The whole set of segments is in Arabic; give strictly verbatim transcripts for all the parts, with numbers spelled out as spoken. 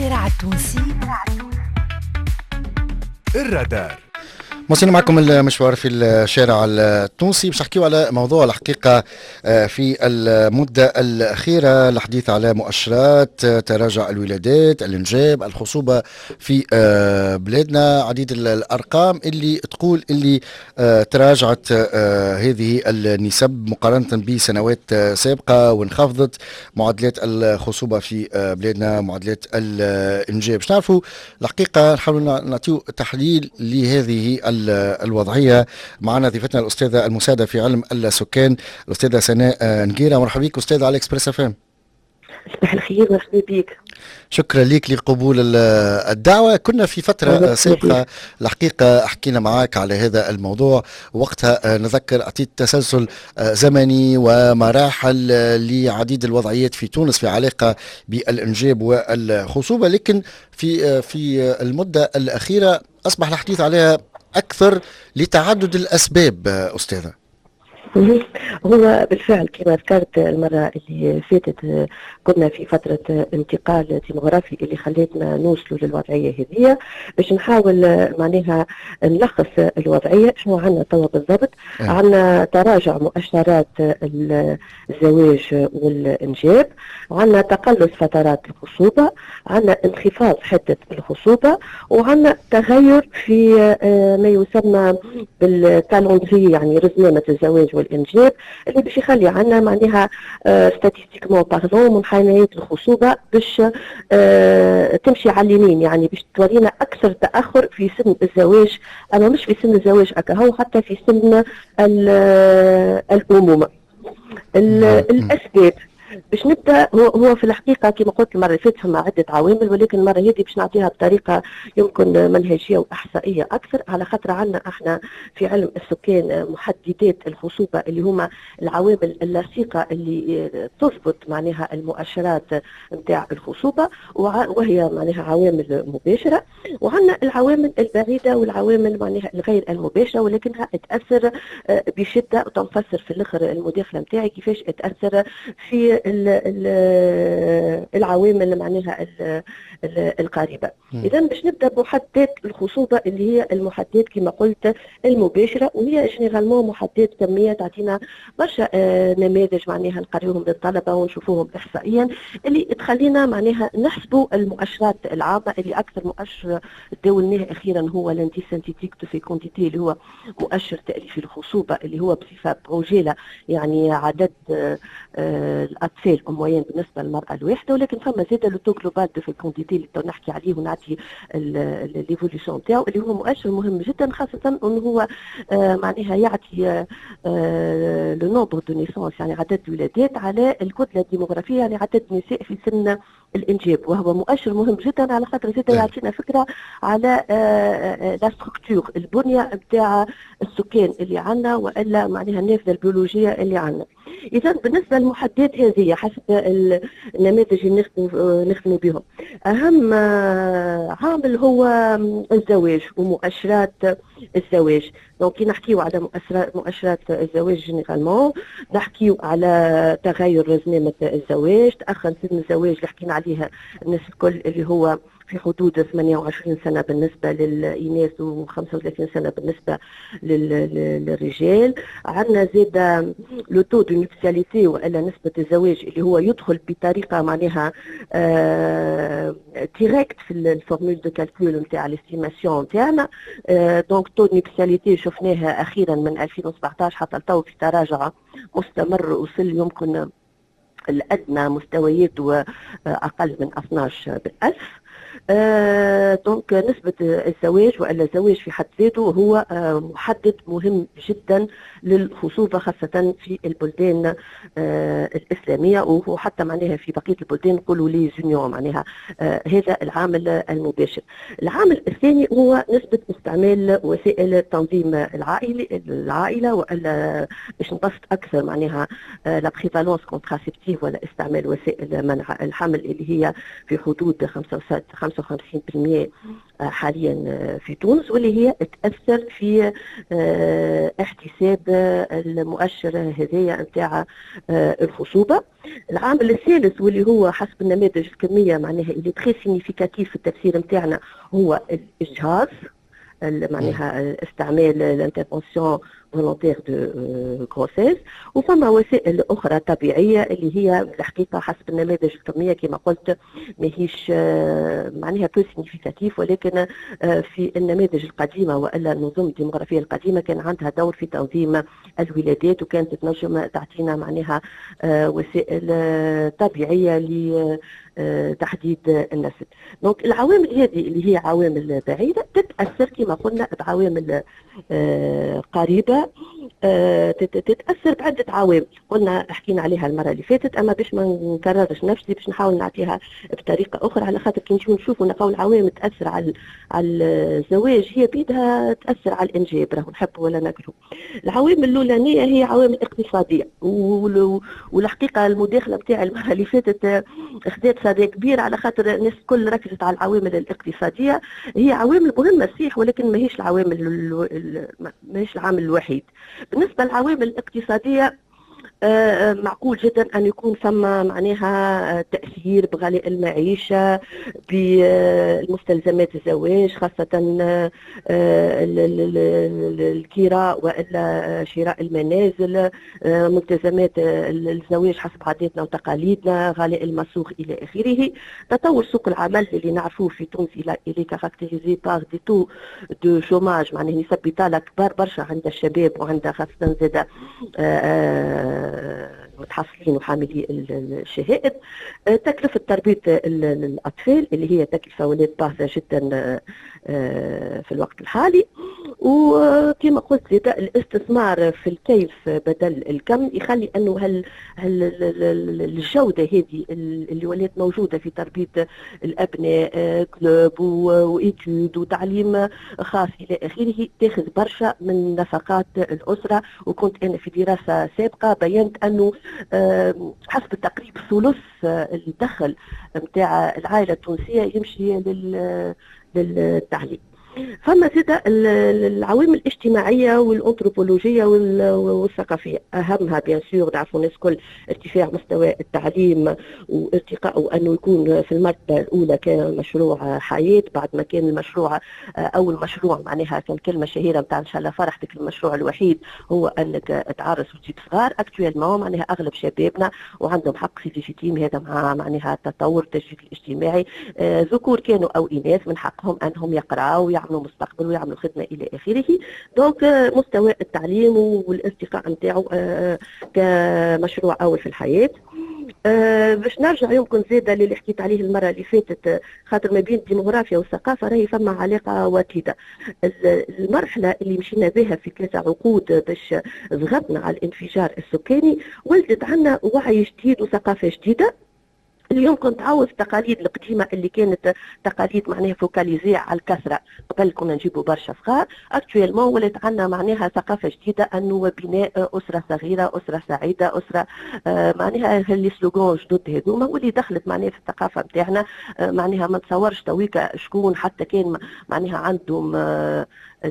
الشارع التونسي الرادار. موصلين معكم المشوار في الشارع التونسي باش نحكيو على موضوع الحقيقة في المدة الأخيرة، الحديث على مؤشرات تراجع الولادات، الإنجاب، الخصوبة في بلادنا. عديد الأرقام اللي تقول اللي تراجعت هذه النسب مقارنة بسنوات سابقة، وانخفضت معدلات الخصوبة في بلادنا، معدلات الإنجاب. باش نعرفوا الحقيقة نحاول نعطيو تحليل لهذه الوضعية. معنا ضيفتنا الأستاذة المساعدة في علم السكان الأستاذة سناء نقيرة. مرحبا بك أستاذة على إكسبريس اف ام. صباح الخير، مرحبا بك. شكرا لك لقبول الدعوة. كنا في فترة سابقة الحقيقة حكينا معك على هذا الموضوع، وقتها نذكر أعطيت تسلسل زمني ومراحل لعديد الوضعيات في تونس في علاقة بالإنجاب والخصوبة، لكن في في المدة الأخيرة أصبح الحديث عليها أكثر لتعدد الأسباب. أستاذة، هو بالفعل كما ذكرت المرة اللي فاتت كنا في فترة انتقال ديموغرافي اللي خلتنا نوصلوا للوضعية هذه. باش نحاول معناها نلخص الوضعية شنو عندنا توا بالضبط. عندنا تراجع مؤشرات الزواج والإنجاب، عندنا تقلص فترات الخصوبة، عندنا انخفاض حدة الخصوبة، وعندنا تغير في ما يسمى بالكالندري، يعني رزنامة الزواج والإنجاب، اللي باش يخلي عنا معناها ستاتيستيكمون بارلون منحنيات الخصوبة باش آه تمشي على اليمين، يعني باش تورينا أكثر تأخر في سن الزواج، أما مش في سن الزواج أكهو، حتى في سن الأمومة. الأسباب باش نبدا هو هو في الحقيقه كما قلت المره اللي فاتت فما عده عوامل، ولكن المره هذه باش نعطيها بطريقه يمكن منهجيه واحصائيه اكثر، على خاطر عندنا احنا في علم السكان محددات الخصوبه اللي هما العوامل اللصيقه اللي تضبط معناها المؤشرات نتاع الخصوبه، وهي معناها عوامل مباشره، وعندنا العوامل البعيده والعوامل معناها الغير المباشره، ولكنها تاثر بشده، وتنفسر في الاخر المداخله نتاعي كيفاش تاثر في العوامل معناها القريبه. اذا باش نبدا بمحددات الخصوبه اللي هي المحددات كما قلت المباشره، وهي جينيرالمون محددات كميه تعطينا برشا نماذج معناها نقريوهم للطلبه ونشوفوهم احصائيا، اللي تخلينا معناها نحسبوا المؤشرات العامه. اللي اكثر مؤشر داولناه اخيرا هو لاندي سانتيتيك دو فيكونديتي، اللي هو مؤشر تاليف الخصوبه، اللي هو بصفه بروجيلا يعني عدد الاطفال امويين بالنسبه للمراه الواحده، ولكن فما زاد لو تو جلوبال دو فيكونديتي اللي نحكي عليه ونعطي ليفوليسيون تاعو، اللي هو مؤشر مهم جدا، خاصه انه هو آه معناها يعطي آه لو نومبر دو نيسونس، يعني عدد الولادات على الكتله الديموغرافيه، يعني عدد النساء في سن الانجاب، وهو مؤشر مهم جدا على خاطر زاد يعطينا فكره على لا ستركتور، البنيه نتاع السكان اللي عندنا، والا معناها النافذه البيولوجيه اللي عندنا. اذا بالنسبه للمحددات هذه حسب النماذج اللي نخدموا بهم، اهم عامل هو الزواج ومؤشرات الزواج. دونك كي نحكيو على مؤشرات مؤشرات الزواج جينيرالمون نحكيو على تغير رزنامه الزواج، تاخر سن الزواج اللي حكينا عليها الناس الكل، اللي هو في حدود ثمانية وعشرين سنة بالنسبة للإناث وخمسة وثلاثين سنة بالنسبة للرجال. عندنا زاد لو تو دو نوبسياليتي، والا نسبة الزواج اللي هو يدخل بطريقة معناها آه ديريكت في الفورمول دو كالكول نتاع الاستيماسيون نتاعنا. آه دونك تو نوبسياليتي شفناها أخيرا من ألفين وسبعطاش حتى لتو في تراجع مستمر، وصل يمكن الأدنى مستوياته أقل من اثناش بالألف. آه دونك نسبة الزواج ولا الزواج في حد ذاته هو آه محدد مهم جدا للخصوبة، خاصة في البلدان آه الإسلامية، وهو حتى معناها في بقية البلدان نقولوا لي زونيون، معناها آه هذا العامل المباشر. العامل الثاني هو نسبة استعمال وسائل التنظيم العائلي العائلة، ولا باش نبسط أكثر معناها آه لا بريفالونس كونتراسيبتيف، ولا استعمال وسائل منع الحمل اللي هي في حدود خمسة خمسة وخمسين بالمئة حاليا في تونس، واللي هي تأثر في احتساب المؤشر هذايا نتاع الخصوبة. العامل الثالث واللي هو حسب النماذج الكمية معناها اللي تري سينيفيكاتيف في التفسير نتاعنا هو الإجهاض، معناها استعمال الانترفونسيون فولونتير دو غروسيس. وفما وسائل اخرى طبيعيه اللي هي الحقيقه حسب النماذج الكميه كما قلت ماهيش معناها بو سينيفيكاتيف، ولكن في النماذج القديمه والا النظم الديموغرافيه القديمه كان عندها دور في تنظيم الولادات، وكانت تنجم تعطينا معناها وسائل طبيعيه ل تحديد النسل. دونك العوامل هذه اللي هي عوامل بعيده تتاثر كما قلنا بعوامل قريبه، تتاثر بعده عوامل قلنا حكينا عليها المره اللي فاتت، اما باش ما نكررش نفسي باش نحاول نعطيها بطريقه اخرى، على خاطر كي نجيو نشوفوا نلقاو العوامل تاثر على على الزواج هي بيدها تاثر على الانجاب، راهو نحبوا ولا نكرهوا. العوامل الاولانيه هي عوامل اقتصاديه، والحقيقه المداخله بتاع المره اللي فاتت خذت صدى كبير على خاطر الناس الكل ركزت على العوامل الاقتصاديه. هي عوامل مهمه صحيح، ولكن ماهيش العوامل ماهيش العامل الوحيد. بالنسبه للعوامل الاقتصاديه معقول جدا أن يكون ثم معناها تأثير بغلاء المعيشة، بمستلزمات الزواج، خاصة الكراء وإلا شراء المنازل، ملتزمات الزواج حسب عاداتنا وتقاليدنا، غلاء المسوخ إلى آخره. تطور سوق العمل اللي نعرفوه في تونس إلى كاركتيريزي باغ دي تو دو شوماج، معناها نسب بطالة كبار برشا عند الشباب وعند خاصة زاد متحصلين وحاملي الشهائد. تكلفة تربية الأطفال اللي هي تكلفة ولات باهظة جدا في الوقت الحالي. وكما قلت زاد الاستثمار في الكيف بدل الكم يخلي أنه هل هل الجودة هذه اللي ولات موجودة في تربية الأبناء كلوب وإيتود وتعليم خاص إلى آخره تاخذ برشا من نفقات الأسرة. وكنت أنا في دراسة سابقة بينت أنه حسب التقريب ثلث الدخل نتاع العائلة التونسية يمشي للتعليم. فما زاد العوامل الاجتماعيه والانثروبولوجيه والثقافيه، اهمها بيان سور نعرفوا الناس كل ارتفاع مستوى التعليم وارتقائه انه يكون في المرتبه الاولى كمشروع حياه، بعد ما كان المشروع اول مشروع معناها كان كلمه شهيره نتاع ان شاء الله فرحتك المشروع الوحيد هو انك تعرس وتجيب صغار. اكتويلمون معناها اغلب شبابنا وعندهم حق في ليجيتيم هذا مع معناها التطور التجديد الاجتماعي، ذكور كانوا او اناث من حقهم انهم يقراوا ويعملوا مستقبل ويعملوا خدمه الى اخره. دونك مستوى التعليم والارتقاء نتاعو كمشروع اول في الحياه. أه باش نرجع يمكن زاده اللي حكيت عليه المره اللي فاتت، خاطر ما بين الديموغرافيا والثقافه راهي فما علاقه وطيده. المرحله اللي مشينا بها في ثلاثه عقود باش ضغطنا على الانفجار السكاني ولدت عنا وعي جديد وثقافه جديده اللي يمكن تعوض التقاليد القديمه اللي كانت تقاليد معناها فوكاليزيه على الكثره. قبل كنا نجيبوا برشا صغار، اكتويلمون ولات عندنا معناها ثقافه جديده انه بناء اسره صغيره، اسره سعيده، اسره آه معناها اللي سلوغون جدد هذوما واللي دخلت معناها في الثقافه نتاعنا. آه معناها ما تصورش تويكا شكون حتى كان معناها عندهم آه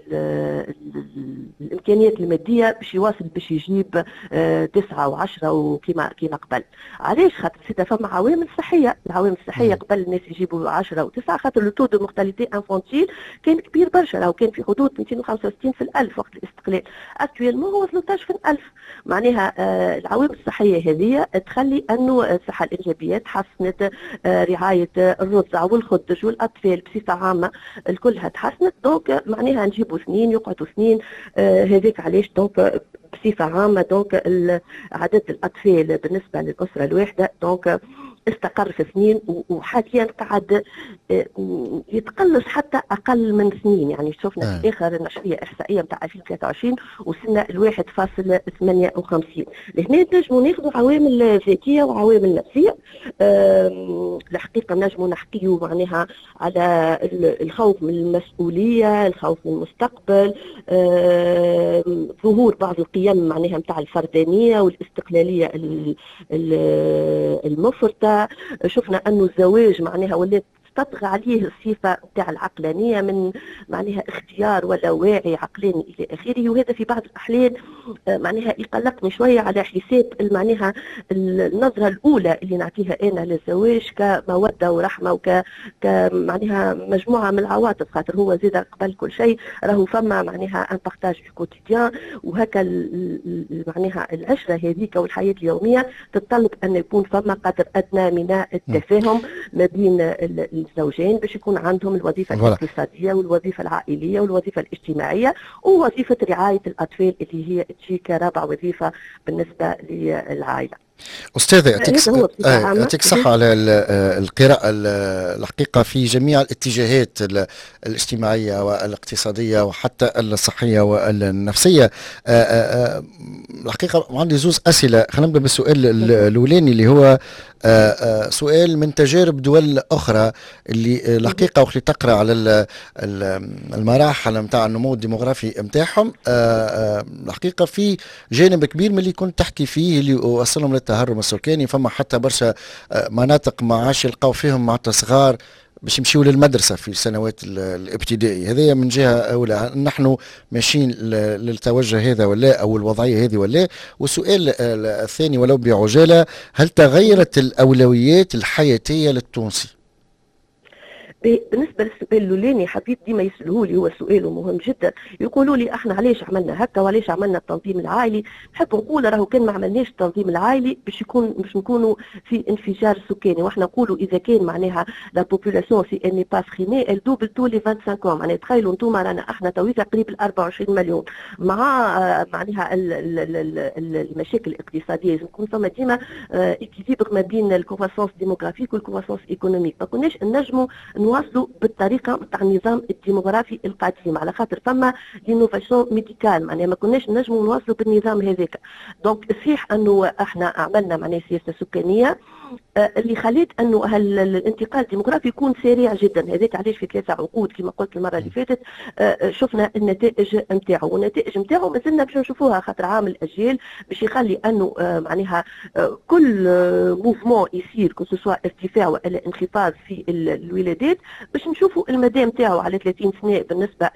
الامكانيات الماديه باش يواصل باش يجيب آه تسعه وعشره وكما كما قبل. علاش؟ خاطر سيدا فما عوامل صحيه، العوامل الصحيه قبل الناس يجيبوا عشره وتسعه خاطر لو تو دو مورتاليتي انفونتيل كان كبير برشا، راهو كان في حدود مئتين وخمسة وستين في الألف وقت الاستقلال. اكتويلمون هو ثلاثة عشر في الألف. معناها آه العوامل الصحيه هذه تخلي انه الصحه الانجابيه تحسنت، آه رعايه الرضع والخدج والاطفال بصفه عامه الكلها تحسنت. دونك معناها نجيبوا سنين يقعدوا سنين آه هذيك علاش دونك بصفه عامه دونك عدد الاطفال بالنسبه للاسره الواحده دونك استقر في سنين، وحاليا قاعد يتقلص حتى اقل من سنين. يعني شفنا في اخر نشريه احصائيه نتاع ألفين وثلاثة وعشرين وصلنا ل واحد فاصلة ثمانية وخمسين. لهنا نجموا ناخذوا عوامل ذاتيه وعوامل نفسيه. الحقيقه نجموا نحكيوا معناها على الخوف من المسؤوليه، الخوف من المستقبل، ظهور بعض القيم معناها نتاع الفردانيه والاستقلاليه المفرطه. شفنا انه الزواج معناها ولات تطغى عليه الصفه نتاع العقلانيه من معناها اختيار ولا واعي عقلاني الى اخره، وهذا في بعض الاحيان معناها يقلقني شويه على حساب معناها النظره الاولى اللي نعطيها انا للزواج كموده ورحمه وك معناها مجموعه من العواطف، خاطر هو زاد قبل كل شيء راهو فما معناها ان بارتاج في كوتيديان، وهكا معناها العشره هذيك والحياه اليوميه تتطلب ان يكون فما قدر ادنى من التفاهم ما بين الزوجين باش يكون عندهم الوظيفه الاقتصاديه والوظيفه العائليه والوظيفه الاجتماعيه ووظيفه رعايه الاطفال اللي هي تجي كرابع وظيفه بالنسبه للعائله. أستاذة يعطيك صحة على القراءة الحقيقة في جميع الاتجاهات الاجتماعية والاقتصادية وحتى الصحية والنفسية. الحقيقة عندي زوز أسئلة، خلينا نبدأ بالسؤال الأولاني اللي هو سؤال من تجارب دول أخرى اللي الحقيقة وقت تقرأ على المراحل متاع النمو الديموغرافي متاعهم الحقيقة في جانب كبير من اللي كنت تحكي فيه اللي وصلهم للتهرم السكاني. فما حتى برشا مناطق ما عادش يلقاو فيهم مع صغار باش يمشيوا للمدرسة في السنوات الابتدائية. هذه من جهة أولى، نحن ماشيين للتوجه هذا ولا أو الوضعية هذه ولا؟ والسؤال الثاني ولو بعجالة، هل تغيرت الأولويات الحياتية للتونسي؟ بالنسبه للسؤال الاولاني حبيت ديما يسالوه لي، هو سؤال مهم جدا، يقولوا لي احنا علاش عملنا هكا وعلاش عملنا التنظيم العائلي. نحب نقول راهو كان ما عملناش التنظيم العائلي باش يكون باش نكونوا في انفجار سكاني، واحنا نقولوا اذا كان معناها لا بوبولاسيون سي ان با فريني ال دوبل تو لي خمسة وعشرين معناها تخيلوا انتم رانا احنا تويكا قريب ال أربعة وعشرين مليون مع معناها المشاكل الاقتصاديه لازم يكون فما ديما اكيليبر ما بين الكرواسونس ديموغرافيك والكرواسونس ايكونوميك. ما كناش نجموا نواصلوا بالطريقه نتاع النظام الديموغرافي القديم على خاطر فما لينوفاسيون ميديكال، معناها ما كناش نجموا نواصلوا بالنظام هذاك. دونك صحيح انه احنا عملنا معناها سياسه سكانيه اللي خليت انه الانتقال الديموغرافي يكون سريع جدا. هذاك علاش في ثلاثه عقود كما قلت المره اللي فاتت شفنا النتائج نتاعو، والنتائج نتاعو مازلنا باش نشوفوها خاطر عام الاجيال باش يخلي انه معناها كل موفمون يصير كو سوا ارتفاع ولا انخفاض في الولادات باش نشوفوا المدى نتاعو على ثلاثين سنه بالنسبه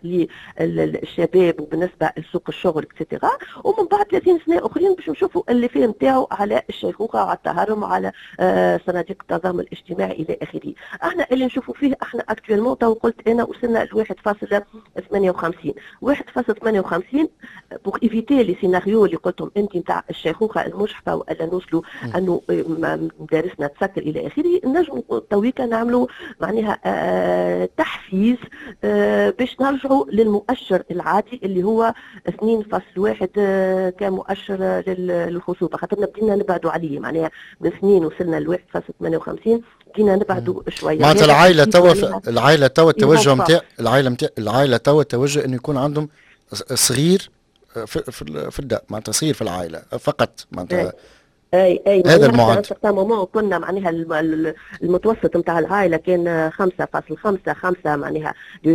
للشباب وبالنسبه لسوق الشغل اكسترا، ومن بعد ثلاثين سنه اخرين باش نشوفوا اللي فيه نتاعو على الشيخوخه وعلى التهرم وعلى صناديق التضامن الاجتماعي الى اخره. احنا اللي نشوفوا فيه احنا اكتويلمون تو قلت انا وصلنا ل واحد فاصلة ثمانية وخمسين واحد فاصلة ثمانية وخمسين بوغ ايفيتي لي سيناريو اللي قلتهم انت نتاع الشيخوخه المجحفه والا نوصلوا انه مدارسنا تسكر الى اخره. نجم تويكا نعملوا معناها آه تحفيز آه باش نرجعوا للمؤشر العادي اللي هو اثنين فاصلة واحد آه كمؤشر للخصوبه، خاطرنا بدينا نبعدوا عليه معناها من اثنين وصلنا ل واحد فاصلة ثمانية وخمسين بدينا نبعدوا شويه. معناتها العائله توا العائله توا التوجه نتاع العائله نتاع العائله توا التوجه انه يكون عندهم صغير في في الدار، معناتها صغير في العائله فقط معناتها اي اي هذا المعدل. كنا معناها المتوسط نتاع العائله كان خمسة فاصلة خمسة خمسة معناها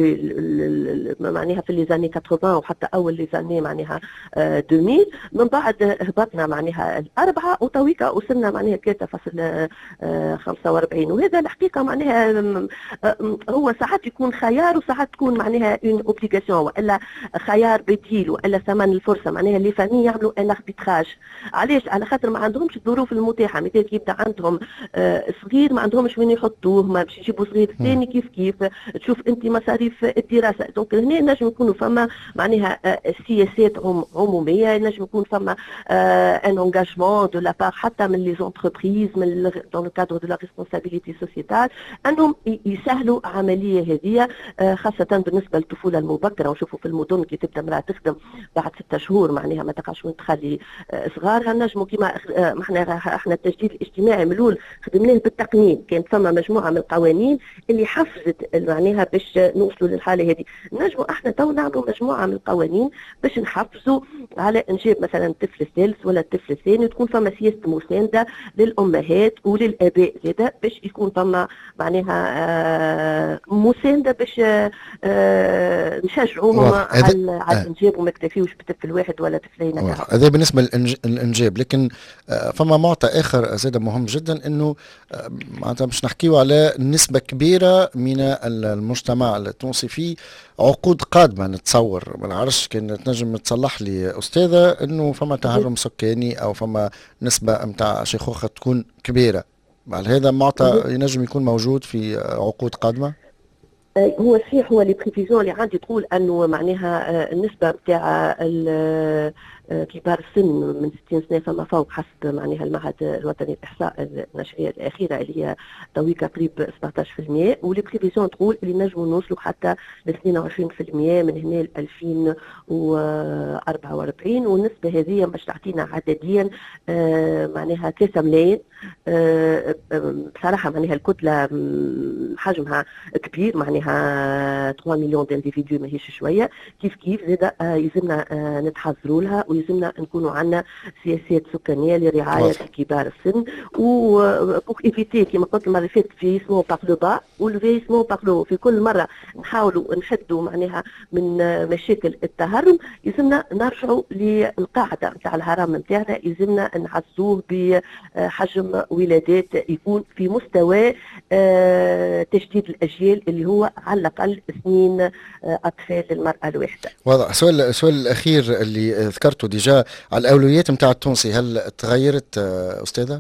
معناها في لي زاني ثمانين وحتى اول لي زاني معناها ألفين. من بعد هبطنا معناها الاربعه وتويكا وصلنا معناها ثلاثة فاصلة خمسة وأربعين. وهذا الحقيقه معناها هو ساعات يكون خيار وساعات تكون معناها اون اوبليغاسيون والا خيار بديل والا ثمن الفرصه، معناها لي فامي يعملوا ان اربيتراج. علاش؟ على خاطر ما عندهم الظروف المتاحه، مثل كي يبدا عندهم آه صغير ما عندهمش وين يحطوه، ما باش يجيبوا صغير ثاني كيف كيف تشوف انت مصاريف الدراسه. دونك هنا نجم يكونوا فما معناها آه سياسات عموميه، نجم يكون فما ان انجاجمون دو لا بار حتى من لي زونتربريز من دون لو كادر دو لا ريسبونسابيلتي سوسيتال انهم يسهلوا العمليه هذه آه خاصه بالنسبه للطفوله المبكره. ونشوفوا في المدن كي تبدا امراه تخدم بعد ستة شهور معناها ما تقعش وين تخلي آه صغارها. نجموا كيما احنا احنا التجديد الاجتماعي ملول خدمناه بالتقنين، كان فما مجموعه من القوانين اللي حفزت معناها باش نوصلوا للحاله هذه. نجموا احنا تو نعملوا مجموعه من القوانين باش نحفزوا على انجاب مثلا الطفل الثالث ولا الطفل الثاني، تكون فما سياسه مسانده للامهات وللاباء زاده باش يكون فما معناها مسانده باش آه نشجعوهم على على الانجاب وما نكتفيوش بطفل واحد ولا طفلين. هذا بالنسبه للانجاب، لكن فما معطى اخر زاد مهم جدا، انه معناتها باش نحكيو على نسبه كبيره من المجتمع التونسي في عقود قادمه. نتصور ما نعرفش كان تنجم تصلح لي استاذه انه فما تهرم سكاني او فما نسبه نتاع شيخوخه تكون كبيره، بعد هذا معطى ينجم يكون موجود في عقود قادمه. هو صحيح، هو لي بريفيزيون اللي عندي تقول انه معناها النسبه نتاع كبار السن من ستين سنه فما فوق حسب معناها المعهد الوطني للاحصاء النشريه الاخيره اللي هي تويكا قريب سبعطاش بالمئة، ولي بريفيزيون تقول اللي نجموا نوصلوا حتى ل اثنين وعشرين بالمئة من هنا ل ألفين وأربعة وأربعين، والنسبه هذه باش تعطينا عدديا معناها ثلاثة ملايين. بصراحه معناها الكتله حجمها كبير، معناها ثلاثة مليون دانديفيدو ماهيش شويه. كيف كيف زاد يلزمنا نتحضروا لها، ويلزمنا نكونوا عندنا سياسات سكانيه لرعايه كبار السن، و بوغ ايفيتي كيما قلت المره اللي فاتت فيسمون باغ لو با والفيسمون باغ لو، في كل مره نحاولوا نحدوا معناها من مشاكل التهرم، يلزمنا نرجعوا للقاعده نتاع الهرم نتاعنا، يلزمنا نعزوه بحجم ولادات يكون في مستوى تجديد الاجيال اللي هو على الاقل اثنين اطفال للمراه الواحده. واضح. السؤال السؤال الاخير اللي ذكرته ديجا على الاولويات نتاع التونسي، هل تغيرت استاذه؟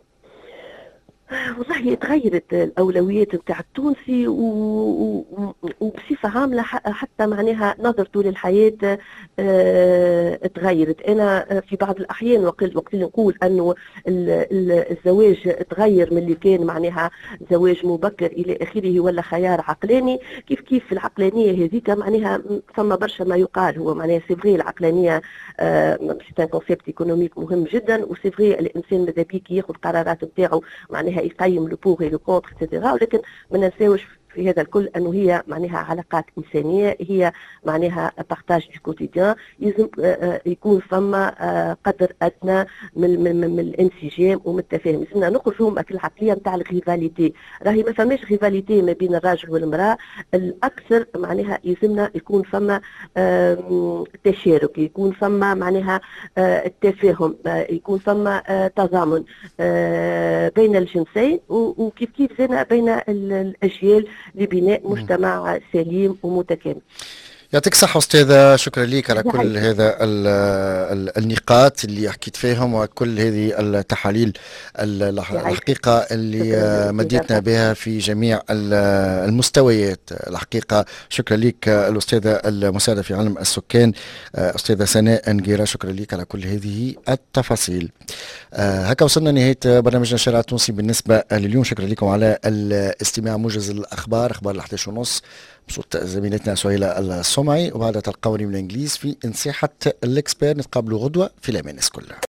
والله تغيرت الاولويات نتاع التونسي وبصفه عامه حتى معناها نظرته للحياه اه تغيرت. انا في بعض الاحيان وقت وقت اللي نقول انه الزواج تغير من اللي كان معناها زواج مبكر الى اخره ولا خيار عقلاني، كيف كيف في العقلانيه هذيك معناها فما برشا ما يقال. هو معناها سي فري العقلانيه سي ان كونسيبت ايكونوميك مهم جدا، وسي فري الانسان ماذا بيك ياخذ قرارات نتاعو معناها يقيم لو بوغ لو كونتر اكسترا، ولكن ما ننساوش في هذا الكل انه هي معناها علاقات انسانيه، هي معناها بارتاج دو كوتيديان، يلزم يكون فما قدر ادنى من, من, من الانسجام ومن التفاهم. لازمنا نخرجوا من العقليه نتاع الريفاليتي، راهي ما فماش ريفاليتي ما بين الراجل والمراه، الاكثر معناها يلزمنا يكون فما تشارك، يكون فما معناها التفاهم، يكون فما تضامن بين الجنسين، وكيف كيف زينا بين الاجيال لبناء مجتمع سليم ومتكامل. يعطيك الصحة أستاذة، شكرا لك على كل هذا النقاط اللي حكيت فيهم وكل هذه التحاليل الحقيقة اللي مديتنا بها في جميع المستويات. الحقيقة شكرا لك الأستاذة المساعدة في علم السكان أستاذة سناء نقيرة، شكرا لك على كل هذه التفاصيل. هكا وصلنا نهاية برنامجنا الشارع التونسي بالنسبة لليوم. شكرا لكم على الاستماع. موجز الأخبار، أخبار الحداش ونص بصوت زميلتنا سهيلة الصمعي، وبعد تلقوني من الإنجليز في انساحة الإكسبير. نتقابلوا غدوة في الأمانس كلها.